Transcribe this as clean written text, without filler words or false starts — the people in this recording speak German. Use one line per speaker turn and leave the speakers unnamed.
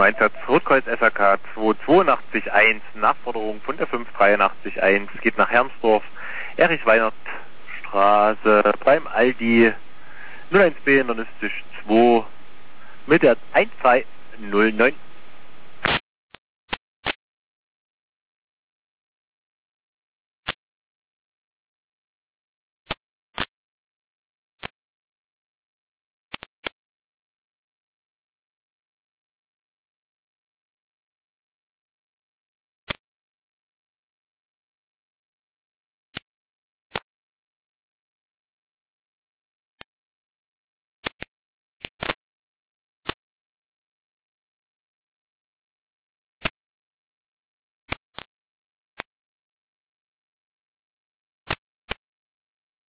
Einsatz Rotkreuz SAK 2881, Nachforderung von der 5881, geht nach Hermsdorf, Erich-Weinert-Straße, beim Aldi 01B 9 2 mit der 1209.